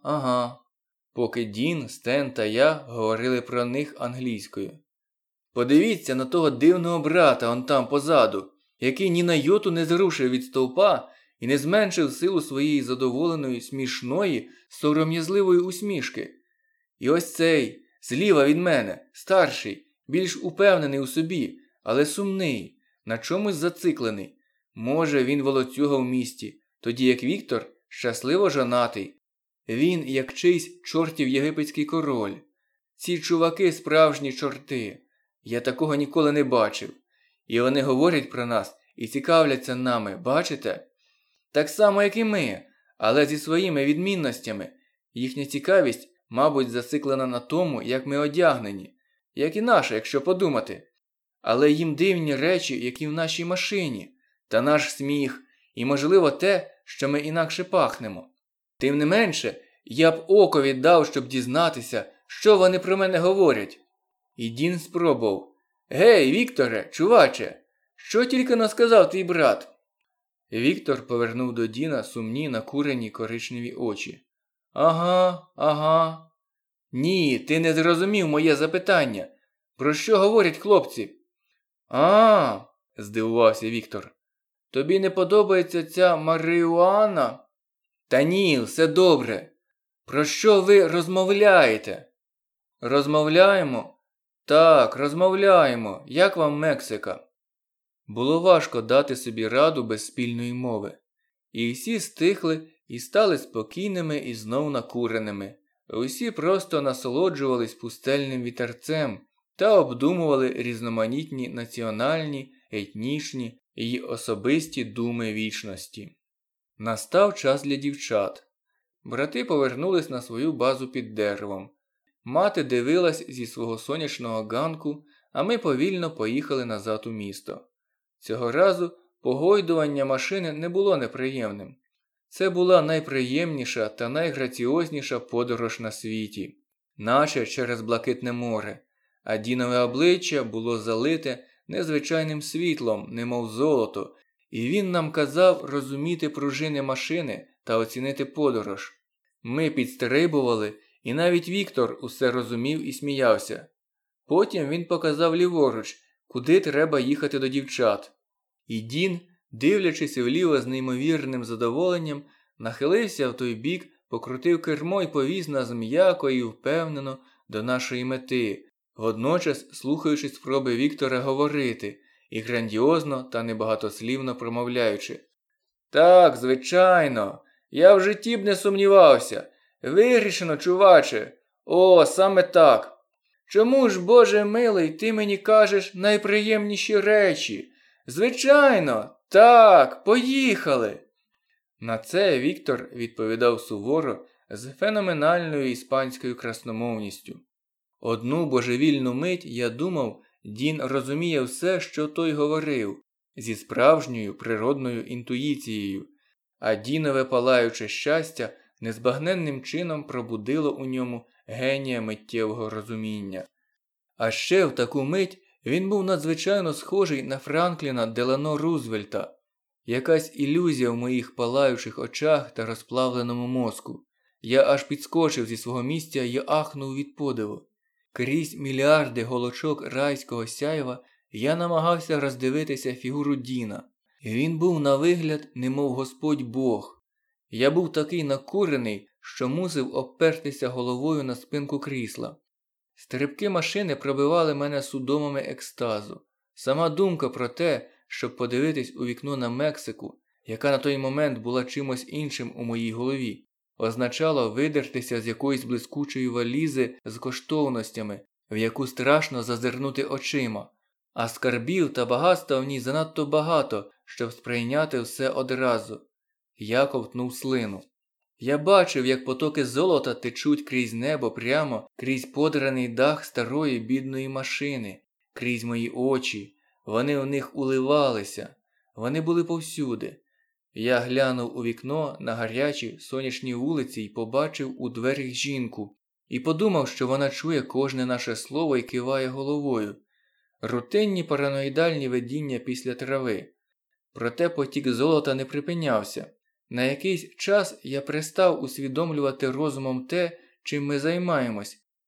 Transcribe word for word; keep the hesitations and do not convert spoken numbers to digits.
ага. Поки Дін, Стен та я говорили про них англійською. Подивіться на того дивного брата он там позаду, який ні на йоту не зрушив від стовпа і не зменшив силу своєї задоволеної, смішної, сором'язливої усмішки. І ось цей, зліва від мене, старший, більш упевнений у собі, але сумний, на чомусь зациклений. Може, він волоцюга в місті, тоді як Віктор щасливо жонатий. Він, як чийсь чортів єгипетський король. Ці чуваки справжні чорти. Я такого ніколи не бачив. І вони говорять про нас і цікавляться нами, бачите? Так само, як і ми, але зі своїми відмінностями. Їхня цікавість, мабуть, зациклена на тому, як ми одягнені. Як і наша, якщо подумати. Але їм дивні речі, які в нашій машині. Та наш сміх. І, можливо, те, що ми інакше пахнемо. Тим не менше, я б око віддав, щоб дізнатися, що вони про мене говорять. І Дін спробував. «Гей, Вікторе, чуваче, що тільки но сказав твій брат?» Віктор повернув до Діна сумні накурені коричневі очі. «Ага, ага. Ні, ти не зрозумів моє запитання. Про що говорять хлопці?» «А, – здивувався Віктор. Тобі не подобається ця марихуана?» «Та ні, все добре. Про що ви розмовляєте?» «Розмовляємо?» «Так, розмовляємо. Як вам Мексика?» Було важко дати собі раду без спільної мови. І всі стихли і стали спокійними і знов накуреними. Усі просто насолоджувались пустельним вітерцем та обдумували різноманітні національні, етнічні і особисті думи вічності. Настав час для дівчат. Брати повернулись на свою базу під деревом. Мати дивилась зі свого сонячного ганку, а ми повільно поїхали назад у місто. Цього разу погойдування машини не було неприємним. Це була найприємніша та найграціозніша подорож на світі, наче через блакитне море, а Дінове обличчя було залите незвичайним світлом, немов золото, і він нам казав розуміти пружини машини та оцінити подорож. Ми підстрибували, і навіть Віктор усе розумів і сміявся. Потім він показав ліворуч, куди треба їхати до дівчат. І Дін, дивлячись вліво з неймовірним задоволенням, нахилився в той бік, покрутив кермо і повіз нас м'яко і впевнено до нашої мети, водночас слухаючи спроби Віктора говорити і грандіозно та небагатослівно промовляючи. «Так, звичайно, я в житті б не сумнівався. Вирішено, чуваче. О, саме так. Чому ж, Боже милий, ти мені кажеш найприємніші речі? Звичайно, так, поїхали!» На це Віктор відповідав суворо з феноменальною іспанською красномовністю. Одну божевільну мить я думав, Дін розуміє все, що той говорив, зі справжньою природною інтуїцією, а Дінове палаюче щастя незбагненним чином пробудило у ньому генія миттєвого розуміння. А ще в таку мить він був надзвичайно схожий на Франкліна Делано Рузвельта. Якась ілюзія в моїх палаючих очах та розплавленому мозку. Я аж підскочив зі свого місця і ахнув від подиву. Крізь мільярди голочок райського сяйва я намагався роздивитися фігуру Діна. Він був на вигляд, немов Господь Бог. Я був такий накурений, що мусив обпертися головою на спинку крісла. Стрибки машини пробивали мене судомами екстазу. Сама думка про те, щоб подивитись у вікно на Мексику, яка на той момент була чимось іншим у моїй голові, означало видертися з якоїсь блискучої валізи з коштовностями, в яку страшно зазирнути очима. А скарбів та багатства в ній занадто багато, щоб сприйняти все одразу. Я ковтнув слину. Я бачив, як потоки золота течуть крізь небо прямо, крізь подраний дах старої бідної машини, крізь мої очі. Вони в них уливалися. Вони були повсюди. Я глянув у вікно на гарячі сонячні вулиці і побачив у дверях жінку. І подумав, що вона чує кожне наше слово і киває головою. Рутинні параноїдальні видіння після трави. Проте потік золота не припинявся. На якийсь час я перестав усвідомлювати розумом те, чим ми займаємось,